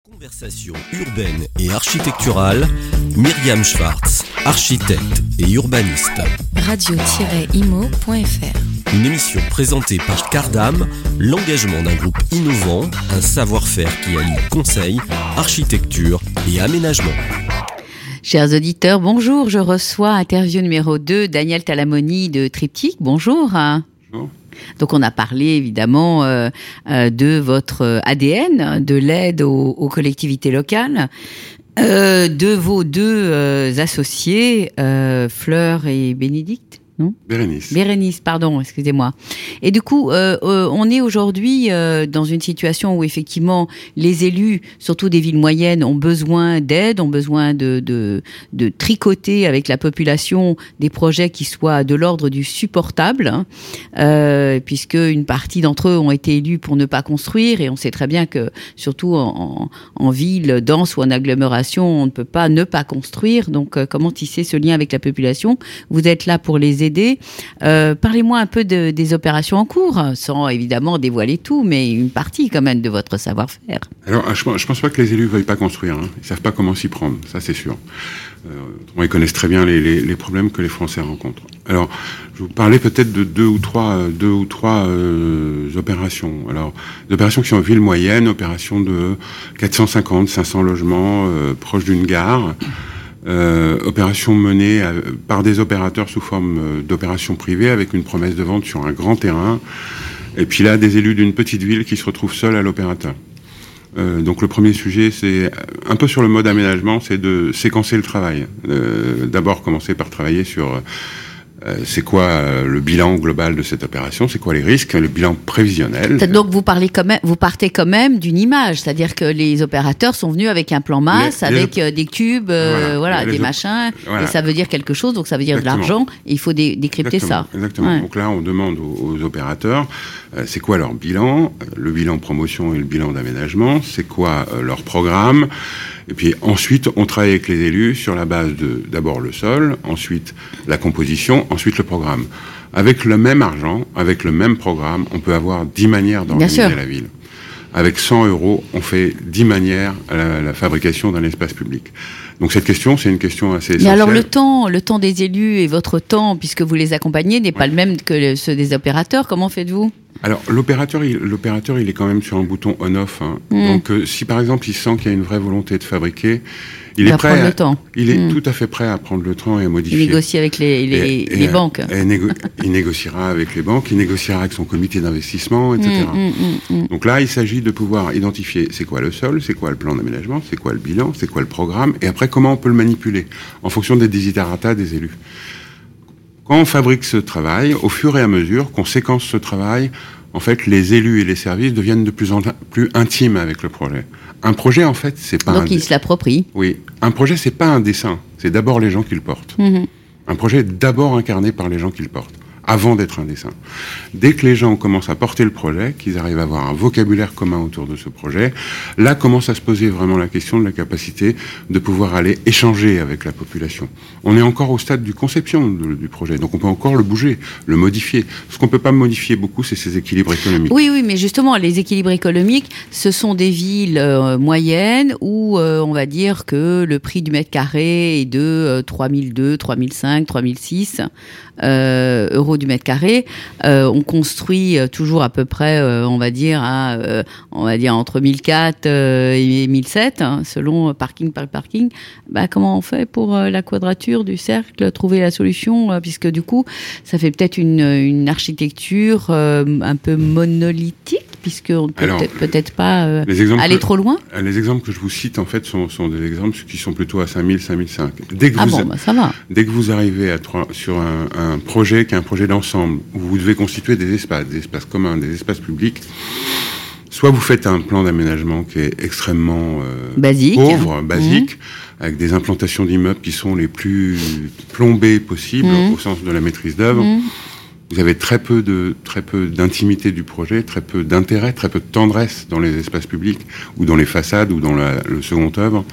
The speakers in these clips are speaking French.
Conversation urbaine et architecturale, Myriam Schwartz, architecte et urbaniste. Radio-imo.fr. Une émission présentée par Cardam, l'engagement d'un groupe innovant, un savoir-faire qui allie conseil, architecture et aménagement. Chers auditeurs, bonjour. Je reçois interview numéro 2, Daniel Talamoni de Triptyque. Bonjour. Bonjour. Donc on a parlé évidemment de votre ADN, de l'aide aux collectivités locales, de vos deux associés, Fleur et Bénédicte. Non ? Bérénice, pardon, excusez-moi. Et du coup, on est aujourd'hui dans une situation où effectivement les élus, surtout des villes moyennes, ont besoin d'aide, ont besoin de tricoter avec la population des projets qui soient de l'ordre du supportable, puisque une partie d'entre eux ont été élus pour ne pas construire, et on sait très bien que surtout en ville dense ou en agglomération, on ne peut pas ne pas construire. Donc, comment tisser ce lien avec la population ? Vous êtes là pour les aider. Parlez-moi un peu des opérations en cours, sans évidemment dévoiler tout, mais une partie quand même de votre savoir-faire. Alors, je pense pas que les élus veuillent pas construire. Ils savent pas comment s'y prendre, ça c'est sûr. Ils connaissent très bien les problèmes que les Français rencontrent. Alors, je vais vous parler peut-être de deux ou trois opérations. Alors, des opérations qui sont en ville moyenne, opérations de 450, 500 logements proches d'une gare. Opération menée par des opérateurs sous forme d'opérations privées avec une promesse de vente sur un grand terrain. Et puis là, des élus d'une petite ville qui se retrouvent seuls à l'opérateur. Donc le premier sujet, c'est un peu sur le mode aménagement, c'est de séquencer le travail. D'abord commencer par travailler sur c'est quoi le bilan global de cette opération, c'est quoi les risques, le bilan prévisionnel. Donc vous partez quand même d'une image, c'est-à-dire que les opérateurs sont venus avec un plan masse, avec des cubes, des machins, et ça veut dire quelque chose, donc ça veut dire de l'argent, et il faut décrypter ça. Exactement. Ouais. Donc là, on demande aux opérateurs, c'est quoi leur bilan, le bilan promotion et le bilan d'aménagement, c'est quoi leur programme. Et puis ensuite, on travaille avec les élus sur la base de d'abord le sol, ensuite la composition, ensuite le programme. Avec le même argent, avec le même programme, on peut avoir 10 manières d'organiser la ville. Avec 100 €, on fait 10 manières à la fabrication d'un espace public. Donc cette question, c'est une question assez essentielle. Mais alors le temps des élus et votre temps, puisque vous les accompagnez, n'est pas le même que ceux des opérateurs. Comment faites-vous ? Alors l'opérateur, il est quand même sur un bouton on/off. Donc si par exemple il sent qu'il y a une vraie volonté de fabriquer, il est prêt. Il est tout à fait prêt à prendre le temps et à modifier. Il négocie avec les banques. Il négociera avec les banques, il négociera avec son comité d'investissement, etc. Donc là, il s'agit de pouvoir identifier c'est quoi le sol, c'est quoi le plan d'aménagement, c'est quoi le bilan, c'est quoi le programme, et après comment on peut le manipuler en fonction des desiderata des élus. Quand on fabrique ce travail, au fur et à mesure qu'on séquence ce travail, en fait, les élus et les services deviennent de plus en plus intimes avec le projet. Un projet, en fait, c'est pas donc ils se l'approprient. Oui. Un projet, c'est pas un dessin. C'est d'abord les gens qui le portent. Un projet est d'abord incarné par les gens qui le portent, avant d'être un dessin. Dès que les gens commencent à porter le projet, qu'ils arrivent à avoir un vocabulaire commun autour de ce projet, là commence à se poser vraiment la question de la capacité de pouvoir aller échanger avec la population. On est encore au stade du conception du projet, donc on peut encore le bouger, le modifier. Ce qu'on peut pas modifier beaucoup, c'est ses équilibres économiques. Oui, mais justement, les équilibres économiques, ce sont des villes moyennes où on va dire que le prix du mètre carré est de 3002, 3005, 3006 euros du mètre carré. On construit toujours à peu près, on va dire entre 1004 et 1007, selon parking par parking. Comment on fait pour la quadrature du cercle, trouver la solution, puisque du coup, ça fait peut-être une architecture un peu monolithique, puisqu'on ne peut peut-être pas aller trop loin. Les exemples que je vous cite, en fait, sont des exemples qui sont plutôt à 5000, 5005. Ça va. Dès que vous arrivez sur un projet qui est un projet d'ensemble, où vous devez constituer des espaces communs, des espaces publics, soit vous faites un plan d'aménagement qui est extrêmement pauvre, basique, avec des implantations d'immeubles qui sont les plus plombées possibles, au sens de la maîtrise d'œuvre. Vous avez très peu d'intimité du projet, très peu d'intérêt, très peu de tendresse dans les espaces publics, ou dans les façades, ou dans le second œuvre.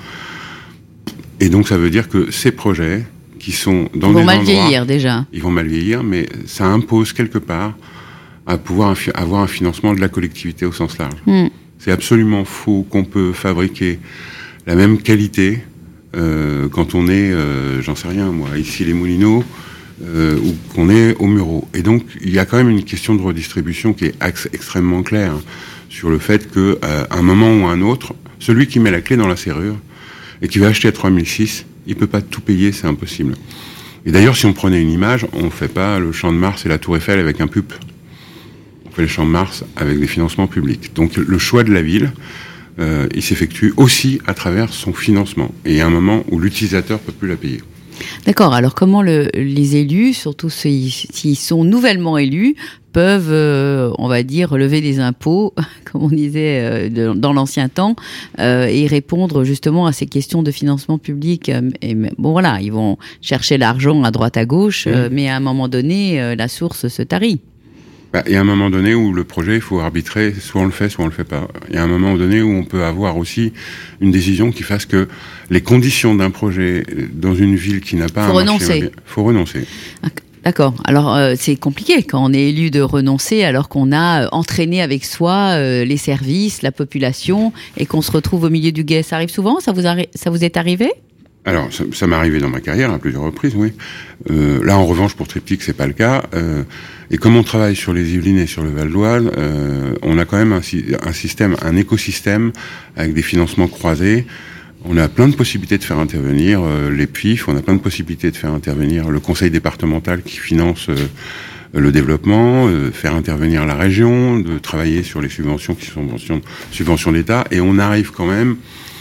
Et donc ça veut dire que ces projets, qui sont dans des endroits... Ils vont mal vieillir déjà. Ils vont mal vieillir, mais ça impose quelque part à pouvoir avoir un financement de la collectivité au sens large. C'est absolument faux qu'on peut fabriquer la même qualité quand on est, j'en sais rien moi, ici les Moulineaux, ou qu'on est au Mureaux. Et donc, il y a quand même une question de redistribution qui est extrêmement claire sur le fait que, à un moment ou à un autre, celui qui met la clé dans la serrure et qui va acheter à 3006, il peut pas tout payer, c'est impossible. Et d'ailleurs, si on prenait une image, on fait pas le Champ de Mars et la Tour Eiffel avec un PUP. On fait le Champ de Mars avec des financements publics. Donc, le choix de la ville, il s'effectue aussi à travers son financement. Et il y a un moment où l'utilisateur peut plus la payer. D'accord. Alors, comment les élus, surtout s'ils sont nouvellement élus, peuvent, on va dire, lever des impôts, comme on disait dans l'ancien temps, et répondre justement à ces questions de financement public. Et bon, voilà, ils vont chercher l'argent à droite à gauche, mais à un moment donné, la source se tarit. Il y a un moment donné où le projet, il faut arbitrer, soit on le fait, soit on le fait pas. Il y a un moment donné où on peut avoir aussi une décision qui fasse que les conditions d'un projet dans une ville qui n'a pas un marché, faut renoncer. D'accord. Alors, c'est compliqué quand on est élu de renoncer alors qu'on a entraîné avec soi les services, la population, et qu'on se retrouve au milieu du gué. Ça arrive souvent ? Ça vous est arrivé ? Alors, ça m'est arrivé dans ma carrière à plusieurs reprises, oui. Là, en revanche, pour Triptyque, c'est pas le cas. Et comme on travaille sur les Yvelines et sur le Val d'Oise, on a quand même un système, un écosystème avec des financements croisés. On a plein de possibilités de faire intervenir les PIF, on a plein de possibilités de faire intervenir le conseil départemental qui finance le développement, faire intervenir la région, de travailler sur les subventions qui sont subventions d'État, et on arrive quand même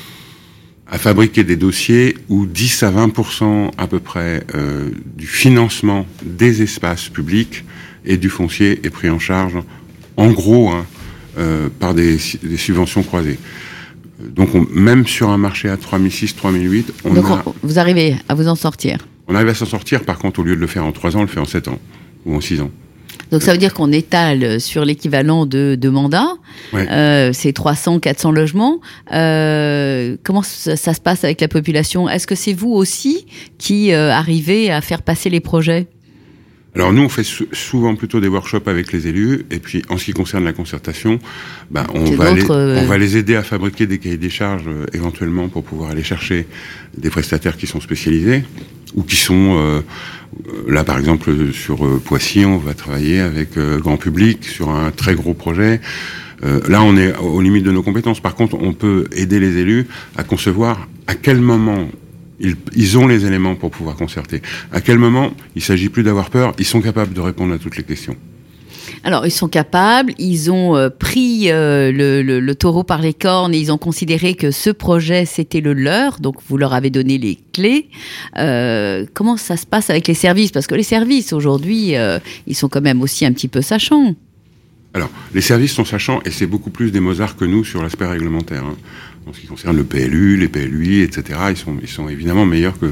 à fabriquer des dossiers où 10 à 20% à peu près du financement des espaces publics et du foncier est pris en charge, en gros, par des subventions croisées. Donc, même sur un marché à 3006, 3008, vous arrivez à vous en sortir. On arrive à s'en sortir, par contre, au lieu de le faire en 3 ans, on le fait en 7 ans, ou en 6 ans. Donc ça veut dire qu'on étale sur l'équivalent de mandats, ouais. C'est 300, 400 logements. Comment ça se passe avec la population ? Est-ce que c'est vous aussi qui arrivez à faire passer les projets ? Alors nous, on fait souvent plutôt des workshops avec les élus, et puis en ce qui concerne la concertation, on va les aider à fabriquer des cahiers des charges éventuellement pour pouvoir aller chercher des prestataires qui sont spécialisés, ou qui sont... là, par exemple, sur Poissy, on va travailler avec grand public sur un très gros projet. Là, on est aux limites de nos compétences. Par contre, on peut aider les élus à concevoir à quel moment ils ont les éléments pour pouvoir concerter. À quel moment il s'agit plus d'avoir peur, ils sont capables de répondre à toutes les questions. Alors, ils sont capables, ils ont pris le taureau par les cornes et ils ont considéré que ce projet, c'était le leur, donc vous leur avez donné les clés. Comment ça se passe avec les services ? Parce que les services, aujourd'hui, ils sont quand même aussi un petit peu sachants. Alors, les services sont sachants et c'est beaucoup plus des Mozart que nous sur l'aspect réglementaire. En ce qui concerne le PLU, les PLUI, etc., ils sont évidemment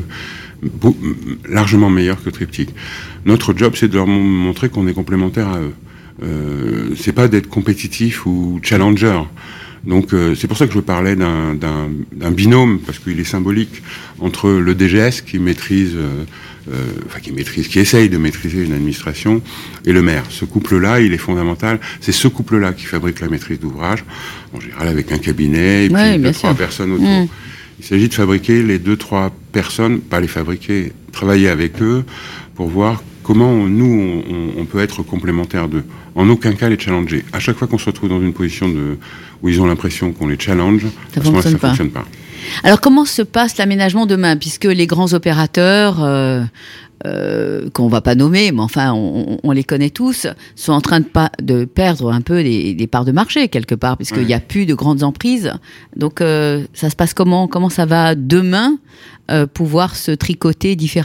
largement meilleurs que Triptyque. Notre job, c'est de leur montrer qu'on est complémentaires à eux. C'est pas d'être compétitif ou challenger. Donc c'est pour ça que je parlais d'un binôme, parce qu'il est symbolique, entre le DGS qui qui essaye de maîtriser une administration, et le maire. Ce couple-là, il est fondamental. C'est ce couple-là qui fabrique la maîtrise d'ouvrage, en général avec un cabinet et puis 2-3 personnes autour. Il s'agit de fabriquer les 2-3 personnes, pas les fabriquer, travailler avec eux pour voir comment nous, on peut être complémentaires d'eux. En aucun cas les challenger. À chaque fois qu'on se retrouve dans une position où ils ont l'impression qu'on les challenge, ça fonctionne pas. Alors comment se passe l'aménagement demain, puisque les grands opérateurs qu'on va pas nommer, mais enfin on les connaît tous, sont en train de perdre un peu des parts de marché quelque part, puisqu'il n'y a plus de grandes emprises. Donc ça se passe comment ça va demain pouvoir se tricoter différemment ?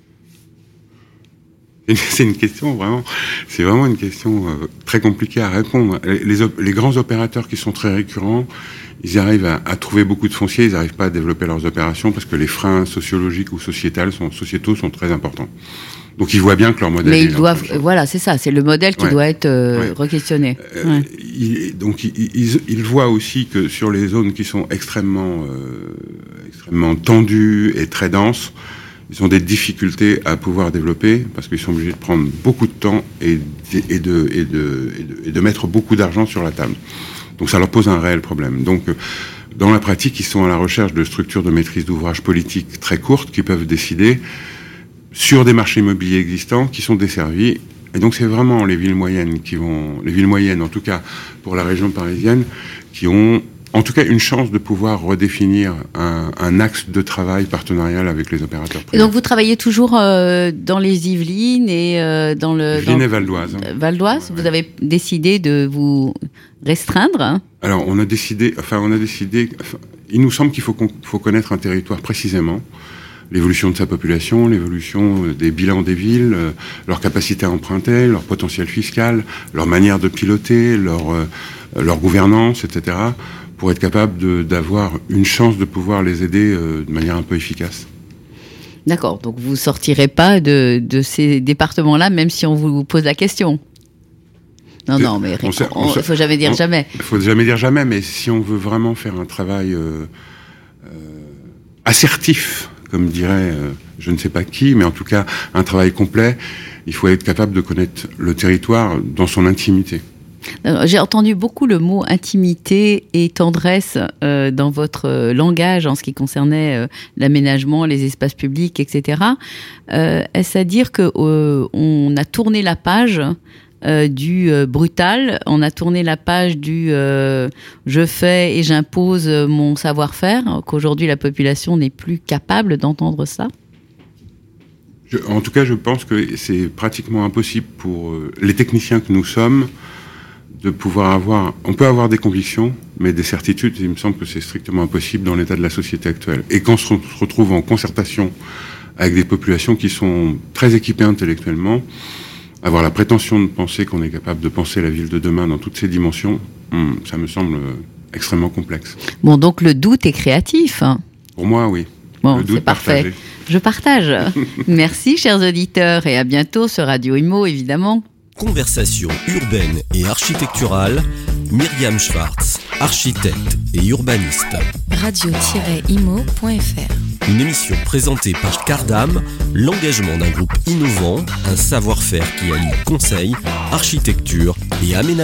C'est une question c'est vraiment une question très compliquée à répondre. Les grands opérateurs qui sont très récurrents, ils arrivent à trouver beaucoup de foncier, ils n'arrivent pas à développer leurs opérations parce que les freins sociologiques ou sociétaux sont très importants. Donc ils voient bien que leur modèle... Mais ils doivent... Voilà, c'est ça, c'est le modèle qui doit être re-questionné. Donc ils voient aussi que sur les zones qui sont extrêmement tendues et très denses, ils ont des difficultés à pouvoir développer parce qu'ils sont obligés de prendre beaucoup de temps et de mettre beaucoup d'argent sur la table. Donc ça leur pose un réel problème. Donc dans la pratique, ils sont à la recherche de structures de maîtrise d'ouvrage politique très courtes qui peuvent décider sur des marchés immobiliers existants qui sont desservis. Et donc c'est vraiment les villes moyennes en tout cas pour la région parisienne, qui ont en tout cas une chance de pouvoir redéfinir un axe de travail partenarial avec les opérateurs privés. Et donc vous travaillez toujours dans les Yvelines et dans le... Yvelines et Val d'Oise. Val d'Oise, vous avez décidé de vous restreindre, hein? Alors on a décidé, il nous semble qu'il faut connaître un territoire précisément, l'évolution de sa population, l'évolution des bilans des villes, leur capacité à emprunter, leur potentiel fiscal, leur manière de piloter, leur gouvernance, etc., pour être capable d'avoir une chance de pouvoir les aider de manière un peu efficace. D'accord, donc vous ne sortirez pas de ces départements-là, même si on vous pose la question. Non, mais il ne faut jamais dire jamais. Il ne faut jamais dire jamais, mais si on veut vraiment faire un travail assertif, comme dirait je ne sais pas qui, mais en tout cas un travail complet, il faut être capable de connaître le territoire dans son intimité. J'ai entendu beaucoup le mot intimité et tendresse dans votre langage en ce qui concernait l'aménagement, les espaces publics, etc. Est-ce à dire qu'on a tourné la page du brutal, on a tourné la page du je fais et j'impose mon savoir-faire, qu'aujourd'hui la population n'est plus capable d'entendre ça? En tout cas, je pense que c'est pratiquement impossible pour les techniciens que nous sommes de pouvoir avoir... On peut avoir des convictions, mais des certitudes, il me semble que c'est strictement impossible dans l'état de la société actuelle. Et quand on se retrouve en concertation avec des populations qui sont très équipées intellectuellement, avoir la prétention de penser qu'on est capable de penser la ville de demain dans toutes ses dimensions, ça me semble extrêmement complexe. Bon, donc le doute est créatif, hein. Pour moi, oui. Bon, c'est parfait. Partagé. Je partage. Merci, chers auditeurs, et à bientôt sur Radio Imo, évidemment. Conversation urbaine et architecturale, Myriam Schwartz, architecte et urbaniste. Radio-imo.fr. Une émission présentée par Cardam, l'engagement d'un groupe innovant, un savoir-faire qui allie conseil, architecture et aménagement.